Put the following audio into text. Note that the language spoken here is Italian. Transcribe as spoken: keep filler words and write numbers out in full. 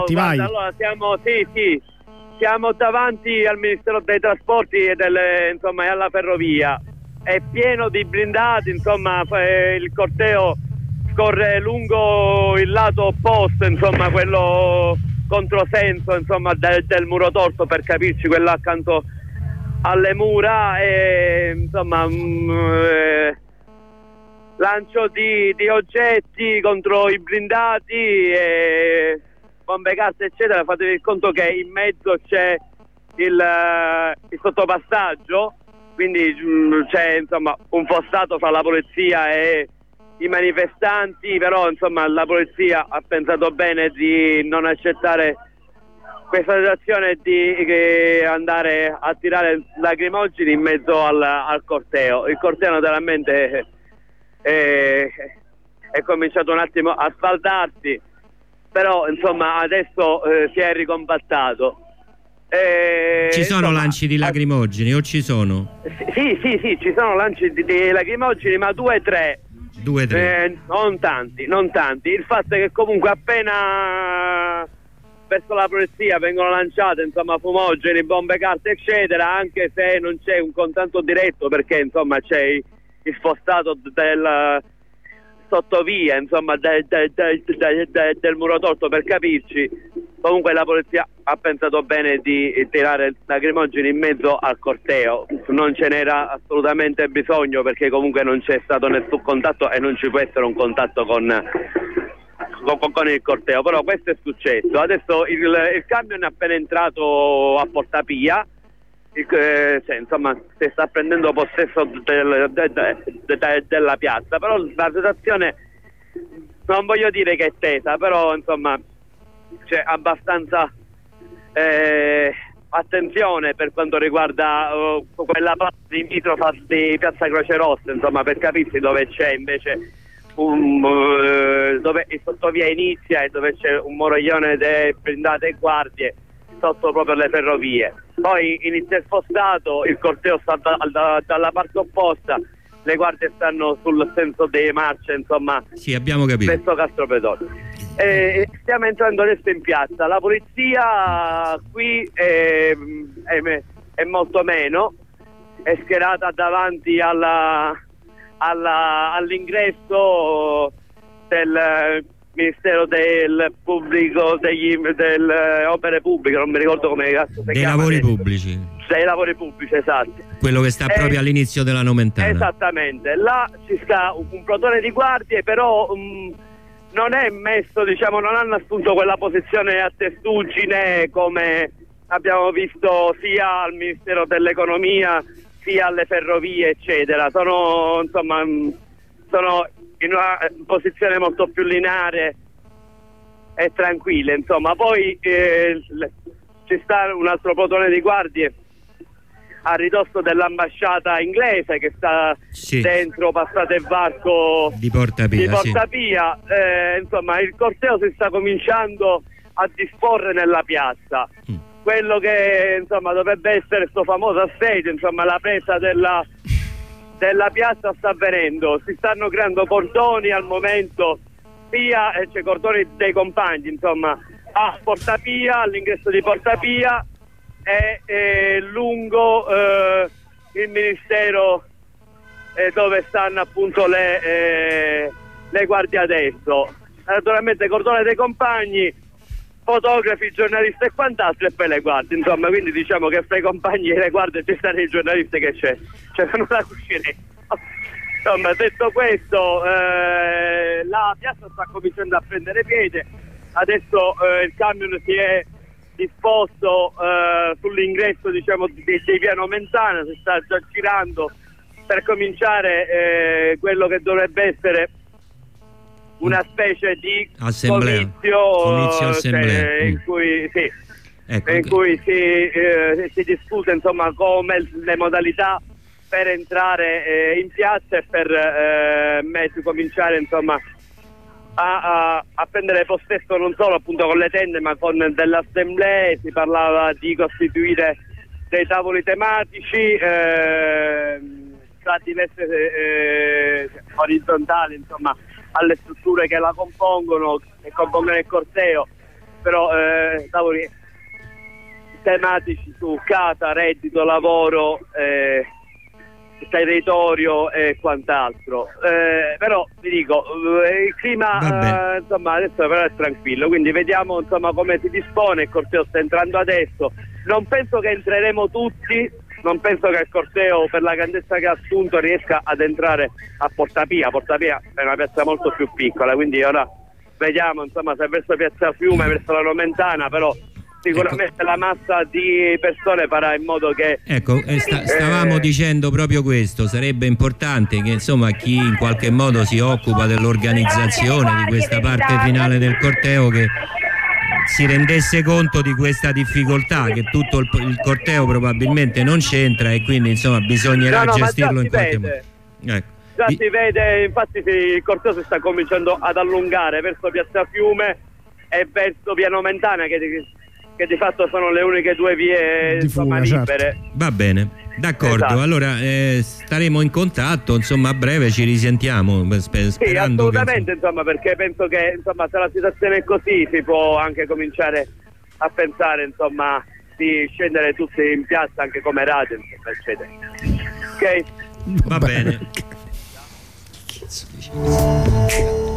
Ti vai. Allora siamo, sì, sì, siamo davanti al Ministero dei Trasporti e delle, insomma, e alla ferrovia. È pieno di blindati, insomma, il corteo scorre lungo il lato opposto, insomma, quello controsenso, insomma, del, del muro torto, per capirci, quello accanto alle mura, e insomma mh, eh, lancio di, di oggetti contro i blindati e bombe carte eccetera. Fatevi conto che in mezzo c'è il, il sottopassaggio, quindi c'è insomma un fossato fra la polizia e i manifestanti, però insomma la polizia ha pensato bene di non accettare questa situazione, di eh, andare a tirare lacrimogeni in mezzo al, al corteo. Il corteo naturalmente è, è cominciato un attimo a sfaldarsi, però insomma adesso eh, si è ricompattato. Eh, ci sono insomma, lanci di lacrimogeni o ci sono? Sì, sì, sì, ci sono lanci di, di lacrimogeni, ma due o tre. Due, tre. Eh, non tanti, non tanti. Il fatto è che comunque appena verso la polizia vengono lanciate, insomma, fumogeni, bombe carte eccetera, anche se non c'è un contatto diretto, perché insomma c'è il spostato del sottovia, insomma, del, del, del, del, del, del muro torto, per capirci. Comunque la polizia ha pensato bene di tirare lacrimogeni in mezzo al corteo. Non ce n'era assolutamente bisogno, perché comunque non c'è stato nessun contatto e non ci può essere un contatto con, con, con il corteo. Però questo è successo. Adesso il, il camion è appena entrato a Porta Pia, il, eh, cioè, insomma, si sta prendendo possesso del, de, de, de, de, della piazza. Però la situazione, non voglio dire che è tesa, però insomma c'è abbastanza eh, attenzione per quanto riguarda uh, quella parte limitrofa di Piazza Croce Rossa, insomma, per capirsi, dove c'è invece un, uh, dove il sottovia inizia e dove c'è un moroglione di blindate e guardie sotto proprio le ferrovie. Poi inizia il spostato, il corteo sta da, da, dalla parte opposta, le guardie stanno sul senso di marcia, insomma, sì, abbiamo capito, verso Castropedone. Eh, stiamo entrando adesso in piazza. La polizia qui è, è, è molto meno, è schierata davanti alla, alla, all'ingresso del Ministero del Pubblico, degli, delle opere pubbliche, non mi ricordo come cazzo si dei chiama, lavori adesso. pubblici Dei lavori pubblici, esatto. Quello che sta eh, proprio all'inizio della Nomentana. Esattamente. Là ci sta un, un plotone di guardie, però um, non è messo, diciamo, non hanno assunto quella posizione a testuggine come abbiamo visto sia al Ministero dell'Economia sia alle ferrovie eccetera. Sono insomma sono in una posizione molto più lineare e tranquille, insomma. Poi eh, ci sta un altro plotone di guardie a ridosso dell'ambasciata inglese che sta sì. dentro Passate e Varco di Porta Pia, di Porta sì. Pia. Eh, insomma, il corteo si sta cominciando a disporre nella piazza. Mm. Quello che insomma dovrebbe essere questo famoso assedio, insomma, la presa della, della piazza sta avvenendo. Si stanno creando cordoni al momento, Pia, eh, cioè cordoni dei compagni, insomma, a Porta Pia, all'ingresso di Porta Pia e eh, lungo eh, il ministero eh, dove stanno appunto le, eh, le guardie adesso. Naturalmente cordone dei compagni, fotografi, giornalisti e quant'altro, e poi le guardie, insomma. Quindi diciamo che fra i compagni e le guardie ci stanno i giornalisti che c'è c'erano la cuscinetta. Insomma, detto questo, eh, la piazza sta cominciando a prendere piede. Adesso eh, il camion si è disposto eh, sull'ingresso, diciamo, di, di via Nomentana, si sta già girando per cominciare eh, quello che dovrebbe essere una specie di assemblea. comizio, assemblea. cioè, in cui, sì, ecco, in cui si, eh, si discute, insomma, come le modalità per entrare eh, in piazza e per eh, met- cominciare, insomma, A, a, a prendere possesso non solo appunto con le tende ma con delle assemblee. Si parlava di costituire dei tavoli tematici eh, tra diverse eh, orizzontali, insomma, alle strutture che la compongono, che compongono il corteo, però eh, lavori tematici su casa, reddito, lavoro, eh, territorio e quant'altro. Eh, però vi dico, eh, il clima eh, insomma adesso però è tranquillo, quindi vediamo insomma come si dispone. Il corteo sta entrando adesso, non penso che entreremo tutti, non penso che il corteo, per la grandezza che ha assunto, riesca ad entrare a Porta Pia. Porta Pia è una piazza molto più piccola, quindi ora vediamo insomma se verso Piazza Fiume, verso la Nomentana, però sicuramente ecco, la massa di persone farà in modo che ecco eh, sta, stavamo eh, dicendo proprio questo. Sarebbe importante che insomma chi in qualche modo si occupa dell'organizzazione di questa parte finale del corteo che si rendesse conto di questa difficoltà, che tutto il, il corteo probabilmente non c'entra e quindi insomma bisognerà no, no, gestirlo in qualche vede. modo. Ecco. Già si vede, infatti il corteo si sta cominciando ad allungare verso Piazza Fiume e verso Via Nomentana, che che di fatto sono le uniche due vie di insomma, fuga, libere. certo. Va bene, d'accordo. Esatto. Allora eh, staremo in contatto, insomma a breve ci risentiamo. Sper sì, assolutamente, che... insomma, perché penso che insomma se la situazione è così si può anche cominciare a pensare insomma di scendere tutti in piazza anche come radio, insomma, eccetera. Ok? Va bene.